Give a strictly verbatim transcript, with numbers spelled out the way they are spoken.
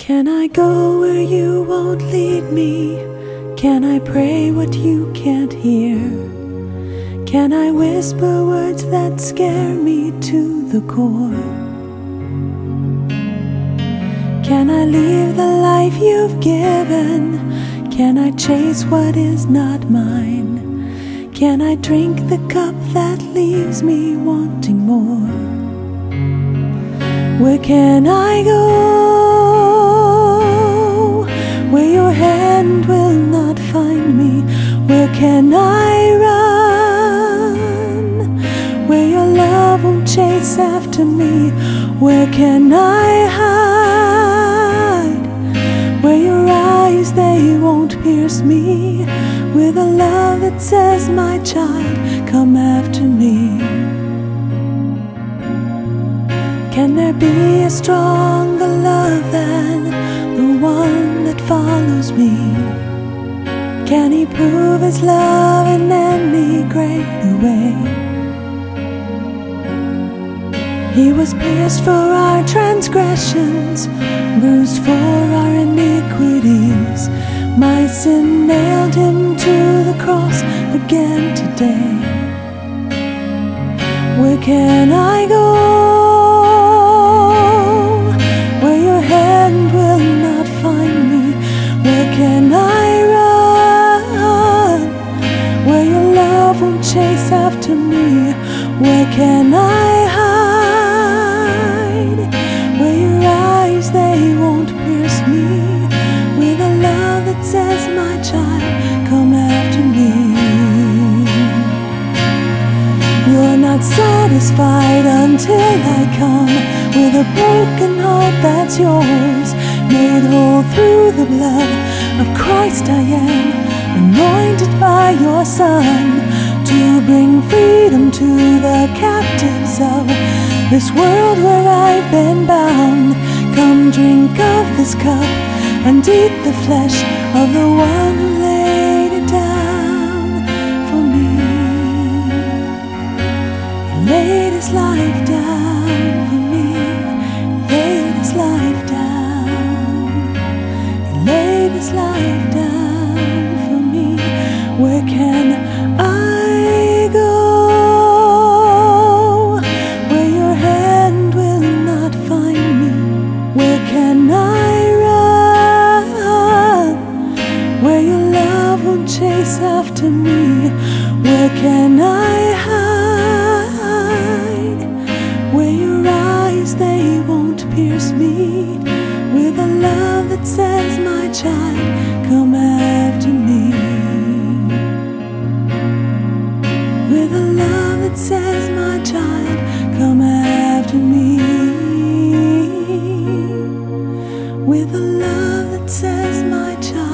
Can I go where you won't lead me? Can I pray what you can't hear? Can I whisper words that scare me to the core? Can I live the life you've given? Can I chase what is not mine? Can I drink the cup that leaves me wanting more? Where can I go? Where your hand will not find me? Where can I run? Where your love won't chase after me? Where can I hide? Where your eyes, they won't pierce me with a love that says, my child, come after me. Can there be a stronger love than the one that follows me? Can he prove his love in any greater way? He was pierced for our transgressions, bruised for our iniquities. My sin nailed him to the cross again today. Where can I go? Where your hand will not find me? Where can I run? Where your love won't chase after me? Where can I hide? Where your eyes, they won't pierce me with a love that says, my child, come after me. You're not satisfied until I come with a broken heart that's yours. Made whole through the blood of Christ I am, anointed by your Son to bring freedom to the captives of this world where I've been bound. Come drink of this cup and eat the flesh of the one who laid it down for me. He laid his life down for me. He laid his life down. He laid his life down for me. Where can I go? Where your hand will not find me? Where can I run? Where your love won't chase after me? Where can I hide? Where your eyes, they won't pierce me with a love that says, my child, come after me. With a love that says, my child, come after me. With a love that says, my child,